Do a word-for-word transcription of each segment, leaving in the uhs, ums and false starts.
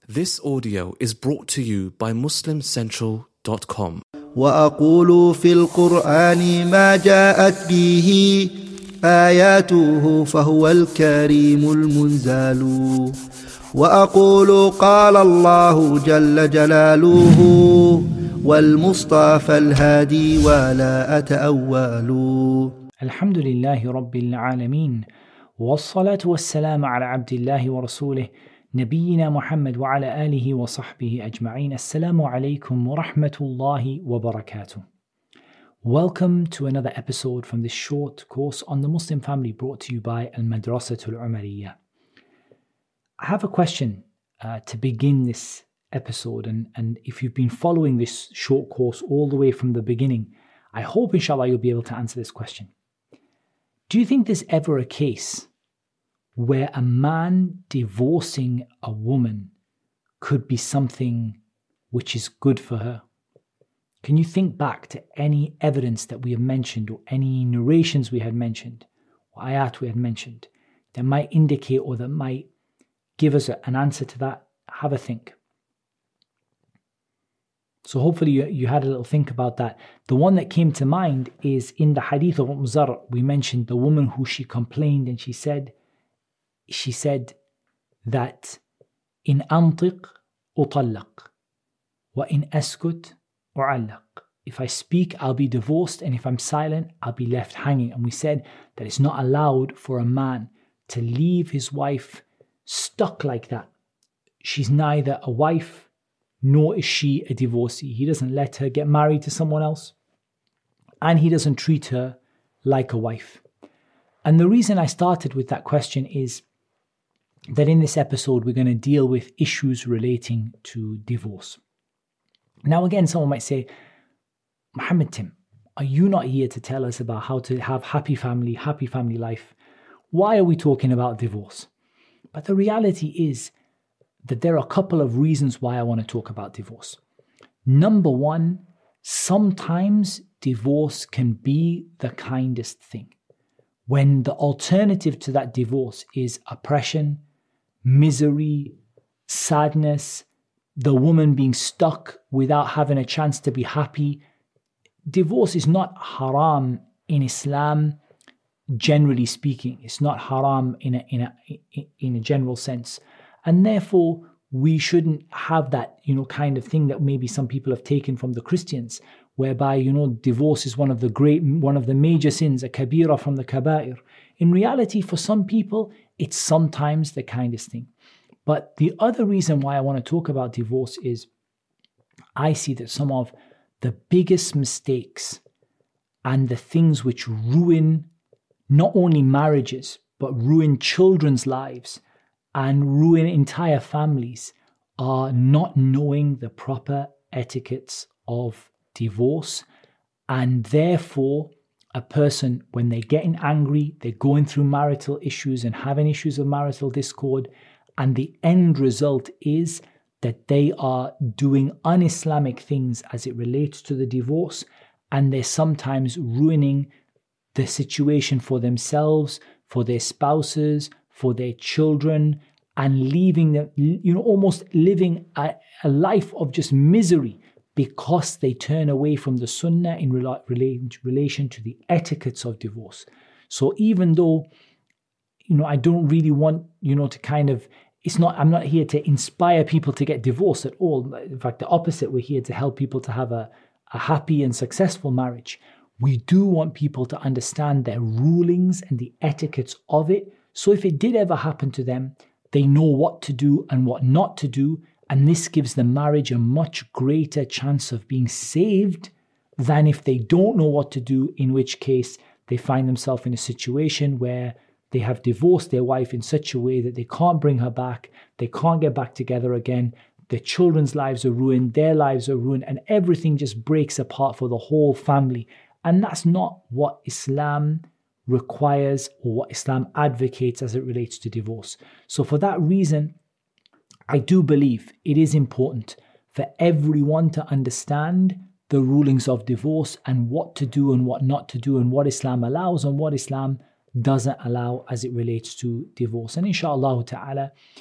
This audio is brought to you by muslim central dot com. وأقول في القرآن ما جاءت به آياته فهو الكريم المنزال وأقول قال الله جل جلاله والمصطفى الهادي ولا أتأول. الحمد لله رب العالمين والصلاة والسلام على عبد الله ورسوله نبينا محمد وعلى آله وصحبه أجمعين. Assalamu alaikum wa rahmatullahi wa barakatuh. Welcome to another episode from this short course on the Muslim family brought to you by Al-Madrasatul Umariyah. I have a question uh, to begin this episode, and, and if you've been following this short course all the way from the beginning, I hope inshallah you'll be able to answer this question. Do you think there's ever a case where a man divorcing a woman could be something which is good for her? Can you think back to any evidence that we have mentioned, or any narrations we had mentioned, or ayat we had mentioned, that might indicate or that might give us an answer to that? Have a think. So hopefully you, you had a little think about that. The one that came to mind is in the hadith of Umm Zar. We mentioned the woman who she complained and she said, she said that in antiq utallaq wa in askut u'allaq. If I speak, I'll be divorced, and if I'm silent, I'll be left hanging. And we said that it's not allowed for a man to leave his wife stuck like that. She's neither a wife nor is she a divorcee. He doesn't let her get married to someone else, and he doesn't treat her like a wife. And the reason I started with that question is that in this episode we're going to deal with issues relating to divorce. Now again, someone might say, Muhammad Tim, are you not here to tell us about how to have happy family, happy family life? Why are we talking about divorce? But the reality is that there are a couple of reasons why I want to talk about divorce. Number one, sometimes divorce can be the kindest thing. When the alternative to that divorce is oppression, misery, sadness, the woman being stuck without having a chance to be happy. Divorce is not haram in Islam, generally speaking. It's not haram in a, in a, in a general sense. And therefore, we shouldn't have that, you know, kind of thing that maybe some people have taken from the Christians, whereby, you know, divorce is one of the great, one of the major sins, a kabira from the kabair. In reality, for some people, it's sometimes the kindest thing. But the other reason why I want to talk about divorce is I see that some of the biggest mistakes and the things which ruin not only marriages, but ruin children's lives and ruin entire families are not knowing the proper etiquettes of divorce. And therefore, a person, when they're getting angry, they're going through marital issues and having issues of marital discord, and the end result is that they are doing un-Islamic things as it relates to the divorce, and they're sometimes ruining the situation for themselves, for their spouses, for their children, and leaving them, you know, almost living a, a life of just misery because they turn away from the sunnah in rela- relation to the etiquettes of divorce. So even though, you know, I don't really want, you know, to kind of, it's not, I'm not here to inspire people to get divorced at all. In fact, the opposite, we're here to help people to have a, a happy and successful marriage. We do want people to understand their rulings and the etiquettes of it. So if it did ever happen to them, they know what to do and what not to do. And this gives the marriage a much greater chance of being saved than if they don't know what to do, in which case they find themselves in a situation where they have divorced their wife in such a way that they can't bring her back, they can't get back together again, their children's lives are ruined, their lives are ruined, and everything just breaks apart for the whole family. And that's not what Islam requires or what Islam advocates as it relates to divorce. So for that reason, I do believe it is important for everyone to understand the rulings of divorce and what to do and what not to do and what Islam allows and what Islam doesn't allow as it relates to divorce. And inshallah ta'ala,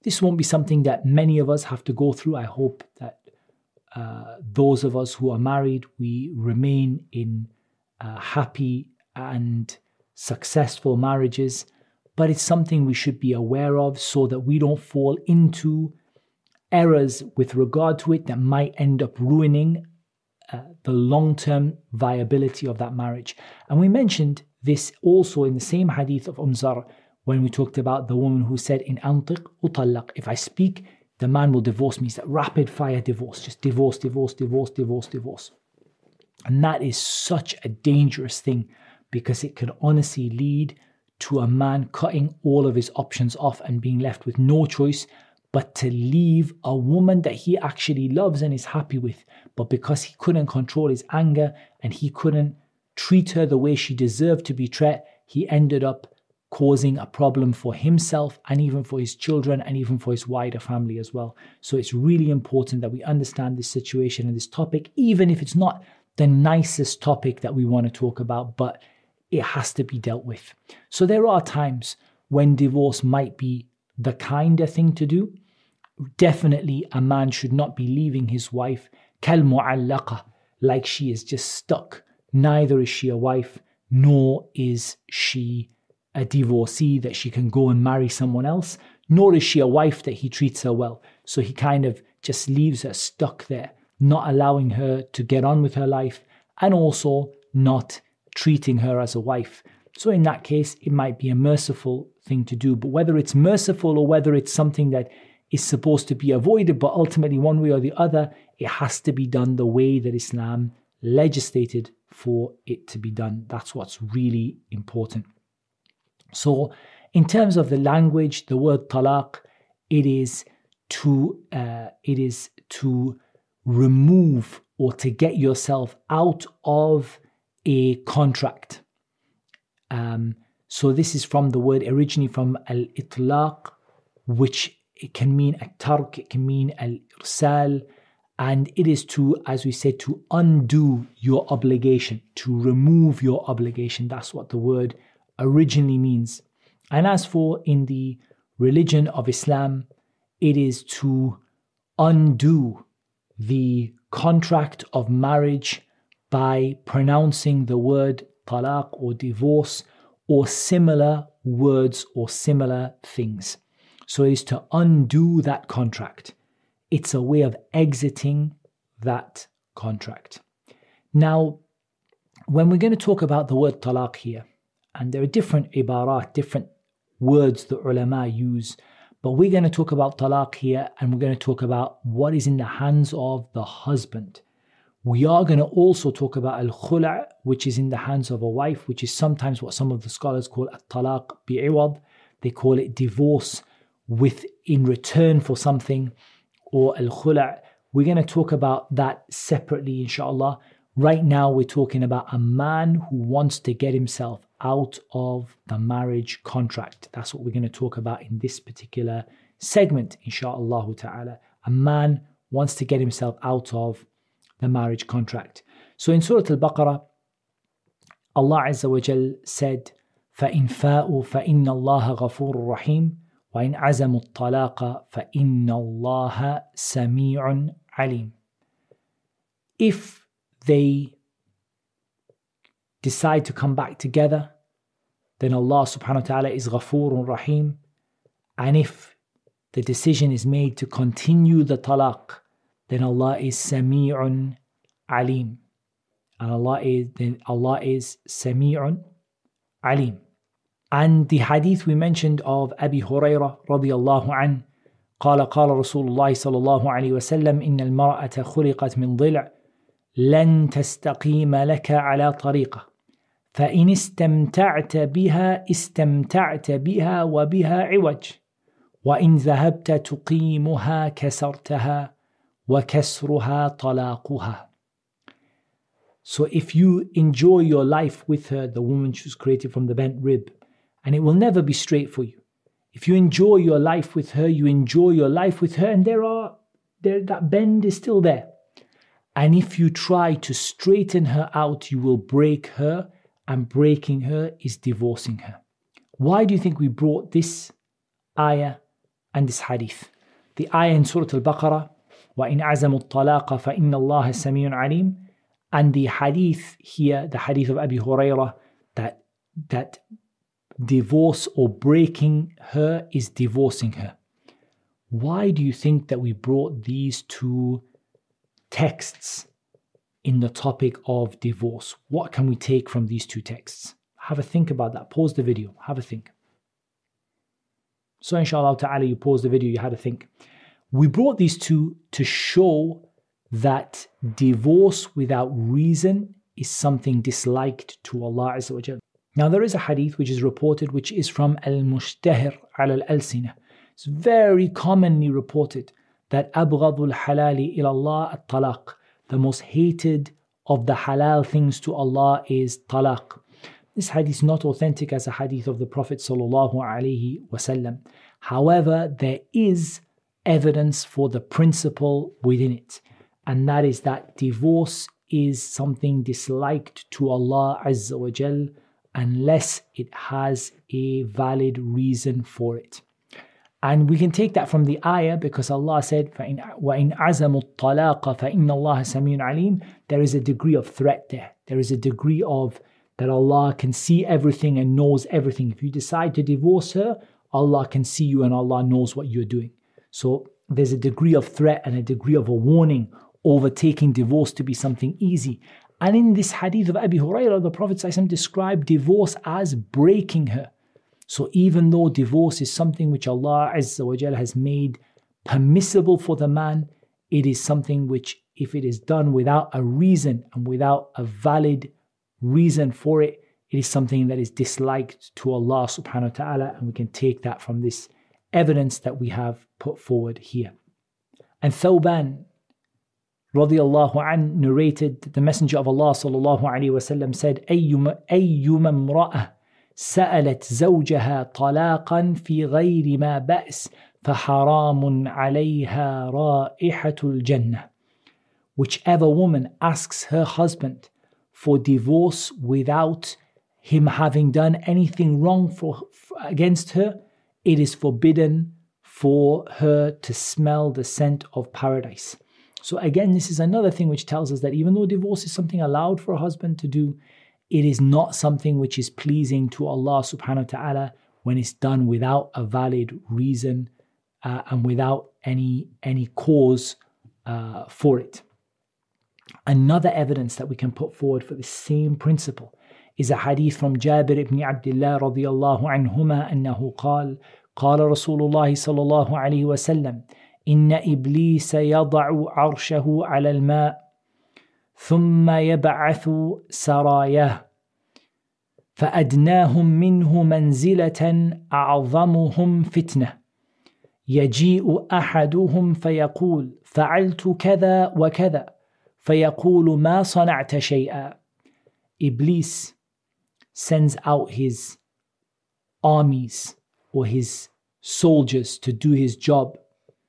This won't be something that many of us have to go through. I hope that uh, those of us who are married, we remain in uh, happy and successful marriages. But it's something we should be aware of so that we don't fall into errors with regard to it that might end up ruining uh, the long-term viability of that marriage. And we mentioned this also in the same hadith of Umm Zar when we talked about the woman who said, in antiq utallaq, if I speak, the man will divorce me. It's that rapid fire divorce, just divorce, divorce, divorce, divorce, divorce. And that is such a dangerous thing because it can honestly lead to a man cutting all of his options off and being left with no choice but to leave a woman that he actually loves and is happy with. But because he couldn't control his anger and he couldn't treat her the way she deserved to be treated, he ended up causing a problem for himself and even for his children and even for his wider family as well. So it's really important that we understand this situation and this topic, even if it's not the nicest topic that we want to talk about, but it has to be dealt with. So there are times when divorce might be the kinder thing to do. Definitely a man should not be leaving his wife kal mu'allaqa, like she is just stuck. Neither is she a wife, nor is she a divorcee that she can go and marry someone else, nor is she a wife that he treats her well. So he kind of just leaves her stuck there, not allowing her to get on with her life and also not treating her as a wife. So in that case, it might be a merciful thing to do. But whether it's merciful or whether it's something that is supposed to be avoided, but ultimately one way or the other, it has to be done the way that Islam legislated for it to be done. That's what's really important. So in terms of the language, the word talaq, it is to uh, it is to remove or to get yourself out of a contract. Um, so this is from the word originally from al-itlaq, which it can mean at-tark, it can mean al-irsal, and it is to, as we said, to undo your obligation, to remove your obligation. That's what the word originally means. And as for in the religion of Islam, it is to undo the contract of marriage by pronouncing the word talaq or divorce or similar words or similar things. So it is to undo that contract. It's a way of exiting that contract. Now, when we're going to talk about the word talaq here, and there are different ibarat, different words the ulama use, but we're going to talk about talaq here and we're going to talk about what is in the hands of the husband. We are going to also talk about al-khula', which is in the hands of a wife, which is sometimes what some of the scholars call at-talaq bi'iwad. They call it divorce with in return for something, or al-khula'. We're going to talk about that separately, inshallah. Right now, we're talking about a man who wants to get himself out of the marriage contract. That's what we're going to talk about in this particular segment, inshallah ta'ala. A man wants to get himself out of the marriage contract. So in Surah Al-Baqarah, Allah Azza wa Jal said, فَإِنْ فَاءُوا فَإِنَّ اللَّهَ غَفُورٌ رَحِيمٌ وَإِنْ عَزَمُوا الطَّلَاقَ فَإِنَّ اللَّهَ سَمِيعٌ عَلِيمٌ. If they decide to come back together, then Allah subhanahu wa ta'ala is Ghafurun Rahim. And if the decision is made to continue the talaq, then Allah is Sami'un Alim. And Allah is, then Allah is Sami'un Alim. And the hadith we mentioned of Abi Hurairah radiyallahu an, قال قال رسول الله صلى الله عليه وسلم إن المرأة خلقت من ضلع لن تستقيم لك على طريقة فإن استمتعت بها استمتعت بها وبها عوج وإن ذهبت تقيمها كسرتها وكسرها طلاقها. So if you enjoy your life with her, the woman she was created from the bent rib, and it will never be straight for you. If you enjoy your life with her, you enjoy your life with her, and there are there that bend is still there. And if you try to straighten her out, you will break her, and breaking her is divorcing her. Why do you think we brought this ayah and this hadith. The ayah in Surah Al-Baqarah, وَإِنْ عَزَمُوا الطَّلَاقَ فَإِنَّ اللَّهَ سَمِيعٌ عَلِيمٌ, and the hadith here, the hadith of Abi Hurairah, that, that divorce or breaking her is divorcing her. Why do you think that we brought these two texts in the topic of divorce? What can we take from these two texts? Have a think about that. Pause the video. Have a think. So inshallah ta'ala, you pause the video, you had to think. We brought these two to show that divorce without reason is something disliked to Allah Azza wa Jal. Now there is a hadith which is reported, which is from Al-Mushtahir al al-Alsina. It's very commonly reported that أَبْغَضُ الْحَلَالِ إِلَى اللَّهِ الطَّلَاقِ, the most hated of the halal things to Allah is talaq. This hadith is not authentic as a hadith of the Prophet sallallahu alaihi wasallam. However, there is evidence for the principle within it, and that is that divorce is something disliked to Allah Azza wa Jal unless it has a valid reason for it. And we can take that from the ayah because Allah said, وَإِنْ عَزَمُوا الطَّلَاقَ فَإِنَّ اللَّهَ سَمِيعٌ عَلِيمٌ. There is a degree of threat there. There is a degree of that Allah can see everything and knows everything. If you decide to divorce her, Allah can see you and Allah knows what you're doing. So there's a degree of threat and a degree of a warning over taking divorce to be something easy. And in this hadith of Abi Hurairah, the Prophet ﷺ described divorce as breaking her. So even though divorce is something which Allah Azza wa Jal has made permissible for the man, it is something which, if it is done without a reason and without a valid reason for it, it is something that is disliked to Allah subhanahu wa ta'ala, and we can take that from this evidence that we have put forward here. And Thawban radiyallahu an narrated that the Messenger of Allah sallallahu alayhi wa sallam said, أَيُّمَ امْرَأَةٍ سألت زوجها طلاقا في غير ما بأس فحرام عليها رائحة الجنة. Whichever woman asks her husband for divorce without him having done anything wrong for, for against her, it is forbidden for her to smell the scent of paradise. So again, this is another thing which tells us that even though divorce is something allowed for a husband to do, it is not something which is pleasing to Allah subhanahu wa ta'ala when it's done without a valid reason uh, and without any, any cause uh, for it. Another evidence that we can put forward for the same principle is a hadith from Jabir ibn Abdullah radiyallahu anhuma أنه قال قال رسول الله صلى الله عليه وسلم إن إبليس يضع عرشه على الماء ثم يبعث سراياه فأدناهم منه منزلة أعظمهم فتنة يجيء أحدهم فيقول فعلت كذا وكذا فيقول ما صنعت شيئا. Iblis sends out his armies or his soldiers to do his job,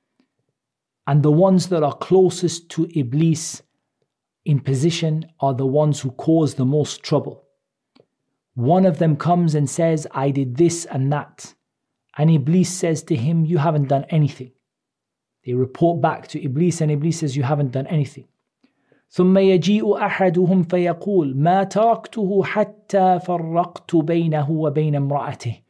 and the ones that are closest to Iblis in position are the ones who cause the most trouble. One of them comes and says, I did this and that. And Iblis says to him, you haven't done anything. They report back to Iblis and Iblis says, you haven't done anything. ثم يجيء أحدهم فيقول ما تركته حتى فرقت بينه وبين امرأته.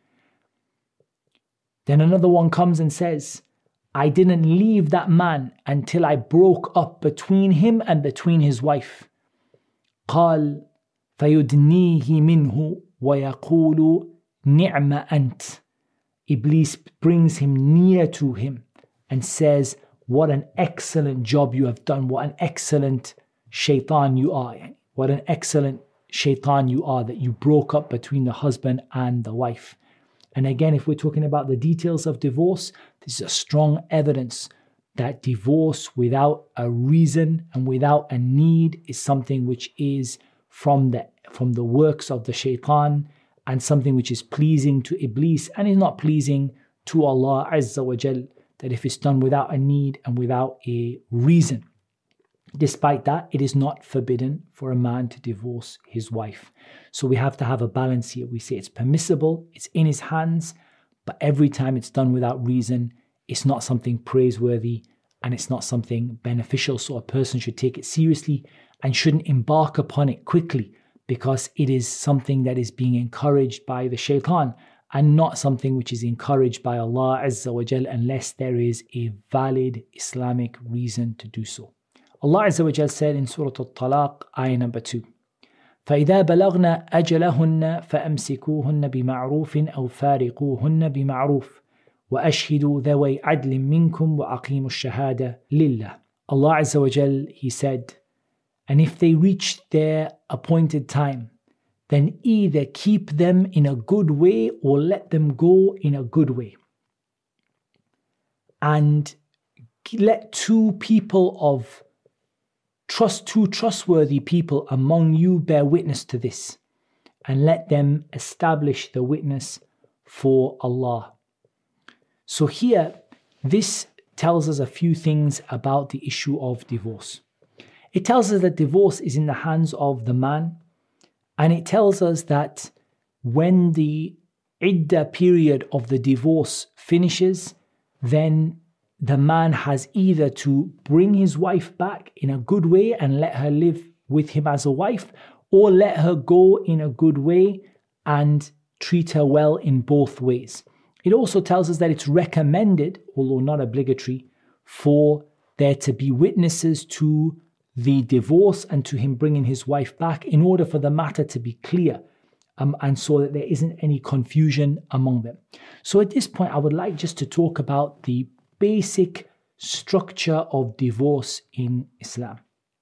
Then another one comes and says, I didn't leave that man until I broke up between him and between his wife. قال فيدنيه منه ويقول نعم أنت. Iblis brings him near to him and says, what an excellent job you have done, what an excellent shaitan you are, what an excellent shaitan you are that you broke up between the husband and the wife. And again, if we're talking about the details of divorce, this is a strong evidence that divorce without a reason and without a need is something which is from the from the works of the shaitan and something which is pleasing to Iblis and is not pleasing to Allah Azza wa Jal, that if it's done without a need and without a reason. Despite that, it is not forbidden for a man to divorce his wife. So we have to have a balance here. We say it's permissible, it's in his hands, but every time it's done without reason, it's not something praiseworthy, and it's not something beneficial. So a person should take it seriously and shouldn't embark upon it quickly, because it is something that is being encouraged by the shaitan and not something which is encouraged by Allah Azza wa Jal, unless there is a valid Islamic reason to do so. Allah Azza wa Jal said in Surah Al-Talaq, ayah number two, فَإِذَا بَلَغْنَا أَجَلَهُنَّ فَأَمْسِكُوهُنَّ بِمَعْرُوفٍ أَوْ فَارِقُوهُنَّ بِمَعْرُوفٍ وَأَشْهِدُوا ذَوَيْ عَدْلٍ مِّنْكُمْ وَأَقِيمُوا الشَّهَادَةَ لِلَّهِ. Allah Azza wa Jal, He said, and if they reach their appointed time, then either keep them in a good way or let them go in a good way. And let two people of trust, two trustworthy people among you bear witness to this, and let them establish the witness for Allah. So here, this tells us a few things about the issue of divorce. It tells us that divorce is in the hands of the man, and it tells us that when the iddah period of the divorce finishes, then the man has either to bring his wife back in a good way and let her live with him as a wife, or let her go in a good way and treat her well in both ways. It also tells us that it's recommended, although not obligatory, for there to be witnesses to the divorce and to him bringing his wife back, in order for the matter to be clear, um, and so that there isn't any confusion among them. So at this point, I would like just to talk about the basic structure of divorce in Islam.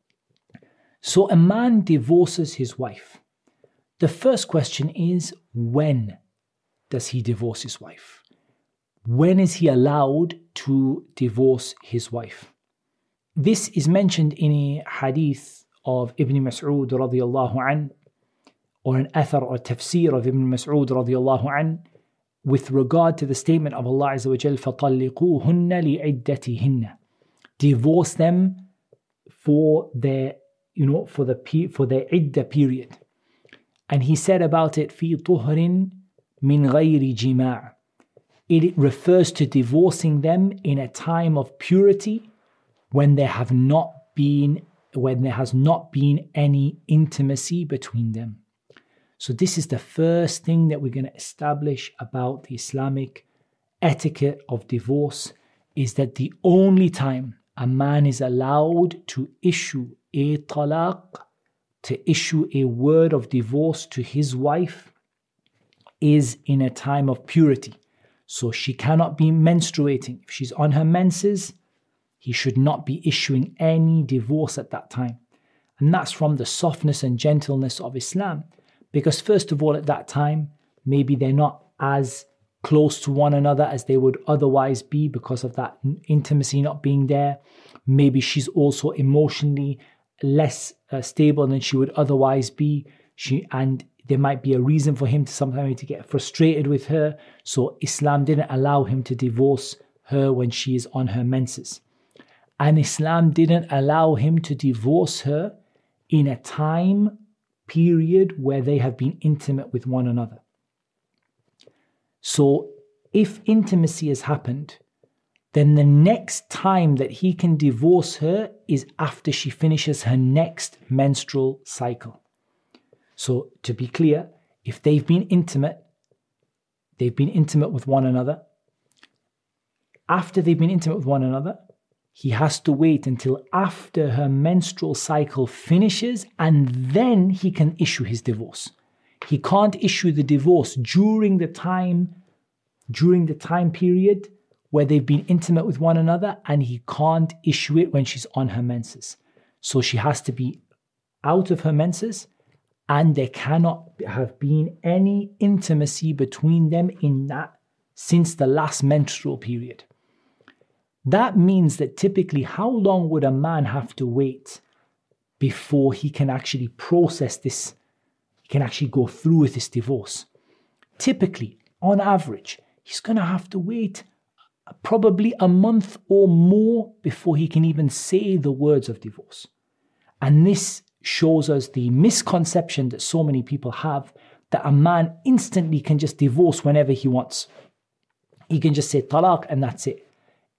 So a man divorces his wife. The first question is, when does he divorce his wife? When is he allowed to divorce his wife? This is mentioned in a hadith of Ibn Mas'ud radiyallahu an, or an athar or tafsir of Ibn Mas'ud radiyallahu an, with regard to the statement of Allah Azza wa Jal, فَطَلِّقُوهُنَّ لِعِدَّتِهِنَّ. Divorce them for their, you know, for the for their iddah period. And he said about it, فِي طُهْرٍ مِنْ غَيْرِ جِمَاعٍ. It refers to divorcing them in a time of purity, when there have not been, when there has not been any intimacy between them. So this is the first thing that we're going to establish about the Islamic etiquette of divorce, is that the only time a man is allowed to issue a talaq, to issue a word of divorce to his wife, is in a time of purity. So she cannot be menstruating. If she's on her menses, he should not be issuing any divorce at that time. And that's from the softness and gentleness of Islam. Because first of all, at that time, maybe they're not as close to one another as they would otherwise be because of that intimacy not being there. Maybe she's also emotionally less uh, stable than she would otherwise be. She and there might be a reason for him to sometimes to get frustrated with her. So Islam didn't allow him to divorce her when she is on her menses. And Islam didn't allow him to divorce her in a time period where they have been intimate with one another. So if intimacy has happened, then the next time that he can divorce her is after she finishes her next menstrual cycle. So to be clear, if they've been intimate, they've been intimate with one another. After they've been intimate with one another, he has to wait until after her menstrual cycle finishes, and then he can issue his divorce. He can't issue the divorce during the time, during the time period where they've been intimate with one another, and he can't issue it when she's on her menses. So she has to be out of her menses, and there cannot have been any intimacy between them in that since the last menstrual period. That means that typically, how long would a man have to wait before he can actually process this, he can actually go through with this divorce? Typically, on average, he's going to have to wait probably a month or more before he can even say the words of divorce. And this shows us the misconception that so many people have, that a man instantly can just divorce whenever he wants. He can just say talaq and that's it.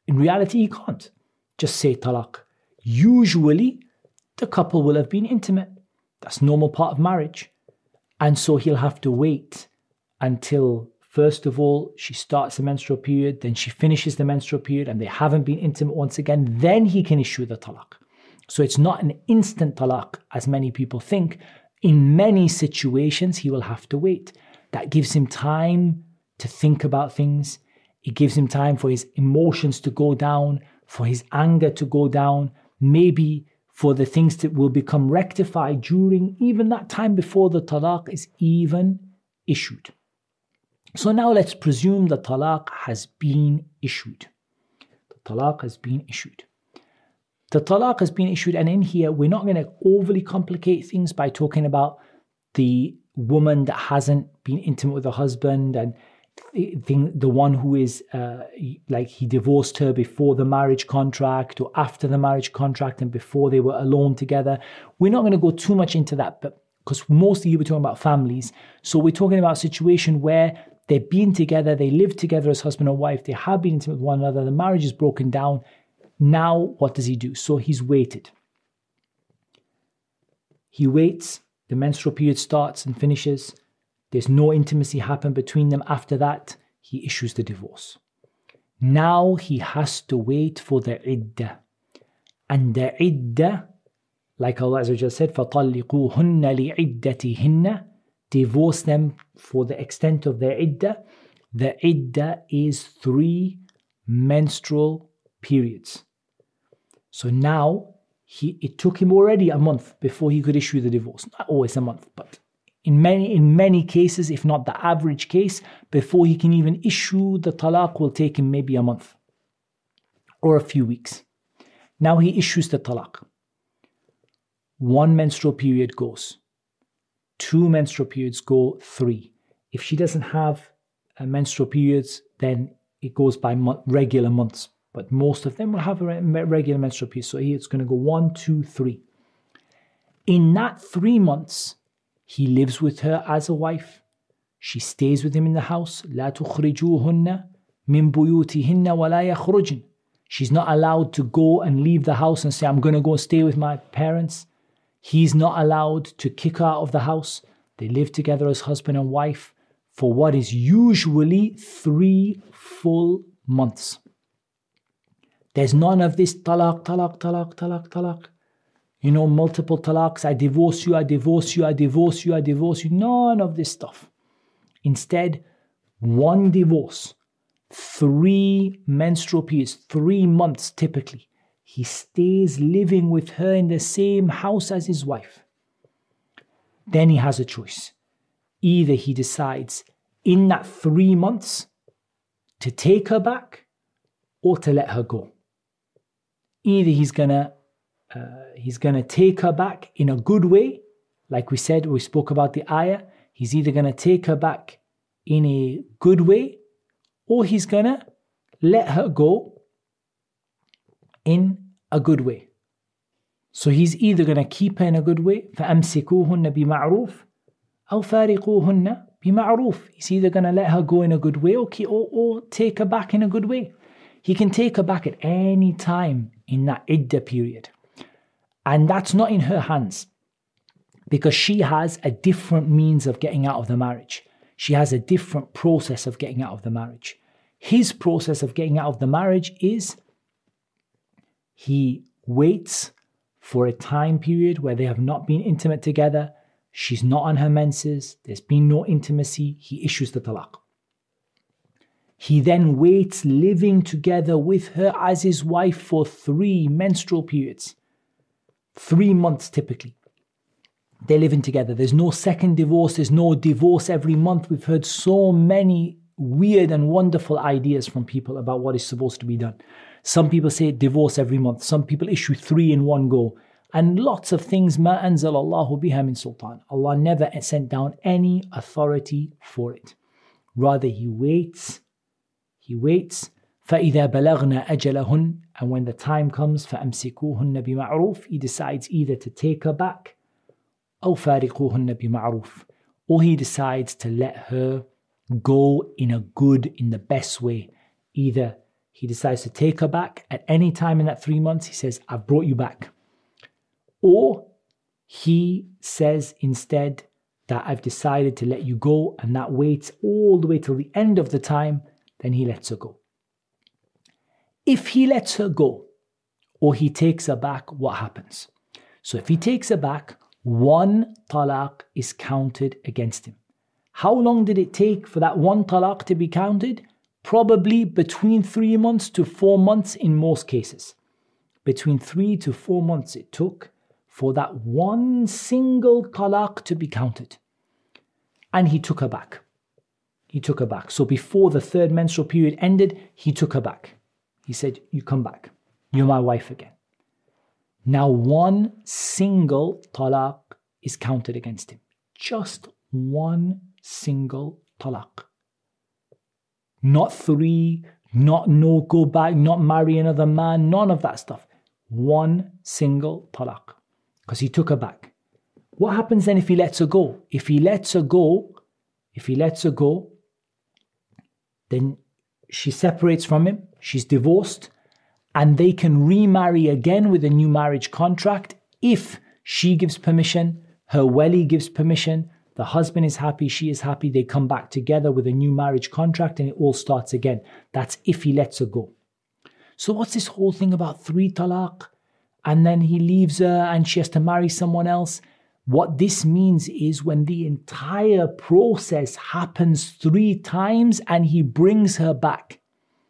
in reality, he can't just say talaq. Usually, the couple will have been intimate. That's normal part of marriage. And so he'll have to wait until, first of all, she starts the menstrual period, then she finishes the menstrual period, and they haven't been intimate once again. Then he can issue the talaq. So it's not an instant talaq, as many people think. In many situations, he will have to wait. That gives him time to think about things. It gives him time for his emotions to go down, for his anger to go down, maybe for the things that will become rectified during even that time before the talaq is even issued. So now let's presume the talaq has been issued. The talaq has been issued. The talaq has been issued, and in here we're not going to overly complicate things by talking about the woman that hasn't been intimate with her husband and the, the one who is uh, like he divorced her before the marriage contract or after the marriage contract and before they were alone together. We're not going to go too much into that, but because mostly we're talking about families. So we're talking about a situation where they've been together, they live together as husband and wife, they have been intimate with one another, the marriage is broken down. Now, what does he do? So he's waited. He waits, the menstrual period starts and finishes. There's no intimacy happen between them after that. He issues the divorce. Now he has to wait for the iddah. And the iddah, like Allah Azza wa Jalla said, فَطَلِّقُوهُنَّ لِعِدَّتِهِنَّ, divorce them for the extent of their iddah. The iddah is three menstrual periods. So now, he it took him already a month before he could issue the divorce. Not always a month, but in many in many cases, if not the average case, before he can even issue the talaq will take him maybe a month or a few weeks. Now he issues the talaq. One menstrual period goes. Two menstrual periods go, three. If she doesn't have uh, menstrual periods, then it goes by mo- regular months. But most of them will have a regular menstrual period. So here it's going to go one, two, three. In that three months, he lives with her as a wife. She stays with him in the house. لا تخرجوهن من بيوتهن ولا يخرجن. She's not allowed to go and leave the house and say, I'm going to go stay with my parents. He's not allowed to kick her out of the house. They live together as husband and wife for what is usually three full months. There's none of this talaq, talaq, talaq, talaq, talaq. You know, multiple talaqs. I divorce you, I divorce you, I divorce you, I divorce you. None of this stuff. Instead, one divorce, three menstrual periods, three months typically. He stays living with her in the same house as his wife. Then he has a choice. Either he decides in that three months to take her back or to let her go. Either he's gonna uh, he's gonna take her back in a good way, like we said, we spoke about the ayah. He's either gonna take her back in a good way, or he's gonna let her go in a good way. So he's either gonna keep her in a good way, فَأَمْسِكُوهُنَّ بِمَعْرُوفٍ أَوْ فَارِقُوهُنَّ بِمَعْرُوفٍ. He's either gonna let her go in a good way, or, or, or take her back in a good way. He can take her back at any time in that iddah period. And that's not in her hands, because she has a different means of getting out of the marriage. She has a different process of getting out of the marriage. His process of getting out of the marriage is he waits for a time period where they have not been intimate together. She's not on her menses. There's been no intimacy. He issues the talaq. He then waits living together with her as his wife for three menstrual periods. Three months typically. They're living together. There's no second divorce. There's no divorce every month. We've heard so many weird and wonderful ideas from people about what is supposed to be done. Some people say divorce every month. Some people issue three in one go. And lots of things. مَا أَنزَلَ اللَّهُ بِهَا مِن سُلْطَانٍ. Allah never sent down any authority for it. Rather, He waits. He waits. فَإِذَا بَلَغْنَا أَجَلَهُنْ. And when the time comes, فَأَمْسِكُوهُنَّ بِمَعْرُوفٍ. He decides either to take her back, أَوْ فَارِقُوهُنَّ بِمَعْرُوفٍ. Or he decides to let her go in a good, in the best way. Either he decides to take her back at any time in that three months, he says, I've brought you back. Or he says instead that I've decided to let you go, and that waits all the way till the end of the time, then he lets her go. If he lets her go or he takes her back, what happens? So if he takes her back, one talaq is counted against him. How long did it take for that one talaq to be counted? Probably between three months to four months in most cases. Between three to four months it took for that one single talaq to be counted. And he took her back. He took her back. So before the third menstrual period ended, he took her back. He said, you come back. You're my wife again. Now one single talaq is counted against him. Just one single talaq. Not three, not no go back, not marry another man, none of that stuff. One single talaq. Because he took her back. What happens then if he lets her go? If he lets her go, if he lets her go, then she separates from him, she's divorced, and they can remarry again with a new marriage contract if she gives permission, her wali gives permission, the husband is happy, she is happy, they come back together with a new marriage contract and it all starts again. That's if he lets her go. So what's this whole thing about three talaq? And then he leaves her and she has to marry someone else. What this means is when the entire process happens three times and he brings her back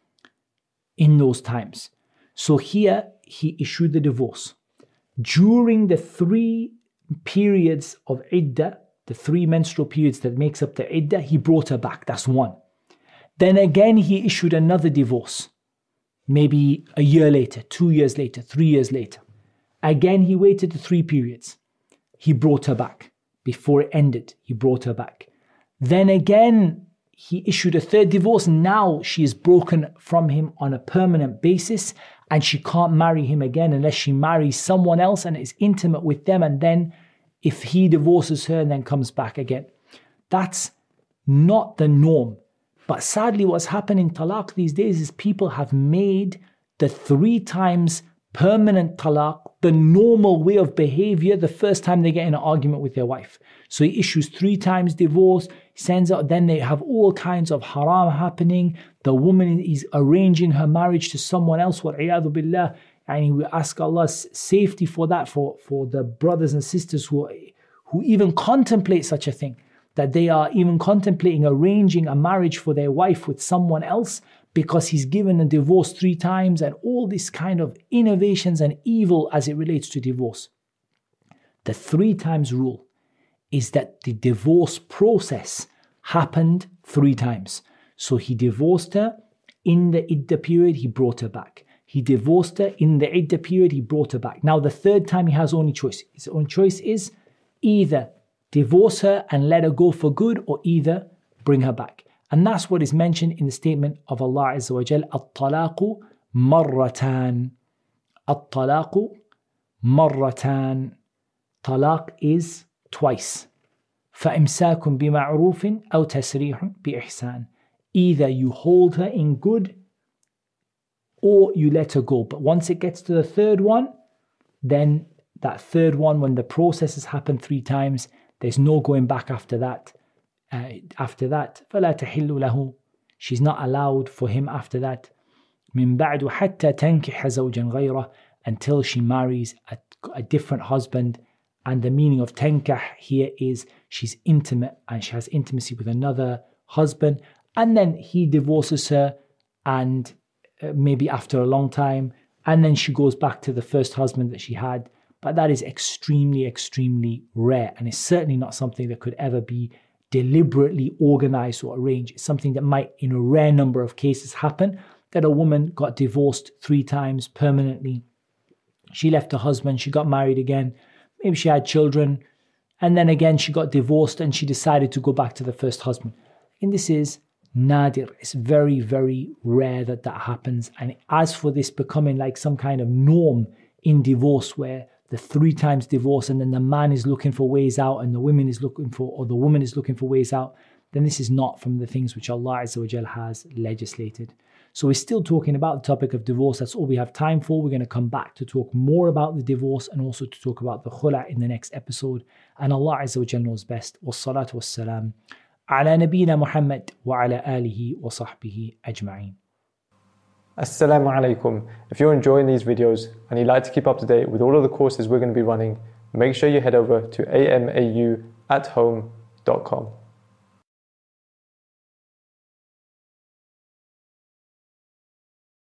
in those times. So here he issued the divorce. During the three periods of iddah, the three menstrual periods that makes up the iddah, he brought her back. That's one. Then again, he issued another divorce. Maybe a year later, two years later, three years later. Again, he waited the three periods. He brought her back. Before it ended, he brought her back. Then again, he issued a third divorce. Now she is broken from him on a permanent basis and she can't marry him again unless she marries someone else and is intimate with them, and then if he divorces her and then comes back again. That's not the norm. But sadly, what's happened in talaq these days is people have made the three times permanent talaq the normal way of behavior the first time they get in an argument with their wife. So he issues three times divorce, sends out, then they have all kinds of haram happening. The woman is arranging her marriage to someone else, wal-iyadhu billah. And we ask Allah's safety for that, for, for the brothers and sisters who, who even contemplate such a thing, that they are even contemplating arranging a marriage for their wife with someone else because he's given a divorce three times, and all this kind of innovations and evil as it relates to divorce. The three times rule is that the divorce process happened three times. So he divorced her in the iddah period, he brought her back. He divorced her in the iddah period, he brought her back. Now the third time he has only choice. His own choice is either divorce her and let her go for good, or either bring her back. And that's what is mentioned in the statement of Allah Azza wa Jal, At-talaqu marratan. At-talaqu marratan. Talaq is twice. فَإِمْسَاكٌ بِمَعْرُوفٍ أَوْ تَسْرِيحٌ بِإِحْسَانٍ. Either you hold her in good or you let her go. But once it gets to the third one, then that third one, when the process has happened three times, there's no going back after that. Uh, after that, فَلَا تَحِلُّ لَهُ. She's not allowed for him after that. مِن بَعْدُ حَتَّى تَنْكِحَ زَوْجًا غَيْرَهُ. Until she marries a, a different husband. And the meaning of tenkah here is she's intimate and she has intimacy with another husband. And then he divorces her, and uh, maybe after a long time, and then she goes back to the first husband that she had. But that is extremely, extremely rare. And it's certainly not something that could ever be deliberately organized or arranged. It's something that might, in a rare number of cases, happen, that a woman got divorced three times permanently. She left her husband, she got married again, maybe she had children, and then again she got divorced and she decided to go back to the first husband. And this is nadir. It's very, very rare that that happens. And as for this becoming like some kind of norm in divorce, where the three times divorce and then the man is looking for ways out and the woman is looking for, or the woman is looking for ways out, then this is not from the things which Allah Azza wa Jal has legislated. So we're still talking about the topic of divorce. That's all we have time for. We're going to come back to talk more about the divorce and also to talk about the khula in the next episode. And Allah Azza wa Jalla knows best. Wassalatu wassalam ala nabiyyina Muhammad wa ala alihi wa sahbihi ajma'in. Assalamu alaikum. If you're enjoying these videos and you'd like to keep up to date with all of the courses we're going to be running, make sure you head over to a m a u at home dot com.